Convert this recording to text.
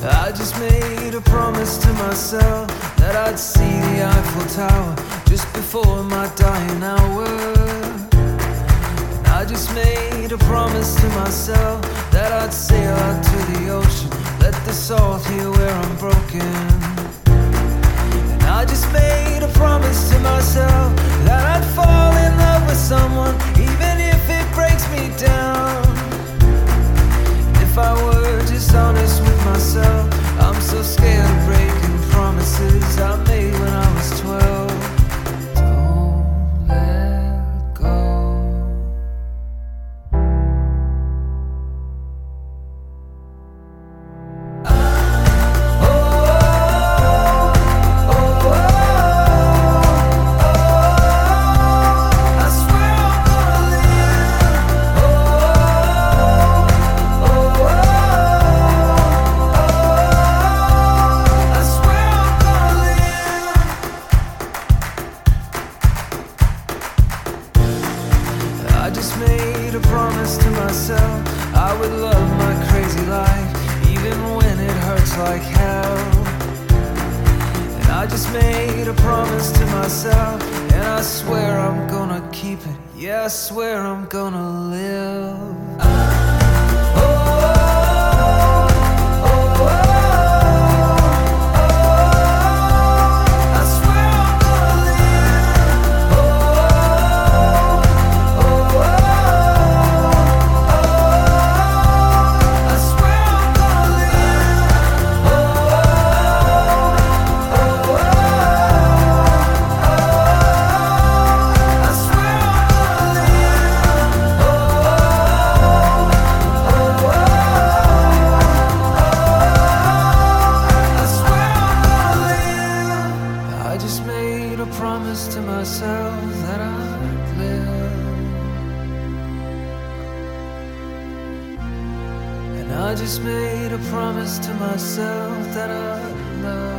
I just made a promise to myself that I'd see the Eiffel Tower just before my dying hour. And I just made a promise to myself that I'd sail out to the ocean, let the salt hear where I'm broken. And I just made a promise to myself that I'd fall in love with someone, even if it breaks me down. If I were just honest with myself, I'm so scared of breaking promises I made when I was 12. Don't let go. I just made a promise to myself I would love my crazy life, even when it hurts like hell. And I just made a promise to myself, and I swear I'm gonna keep it. Yeah, I swear I'm gonna live. I just made a promise to myself that I'd live. And I just made a promise to myself that I'd love.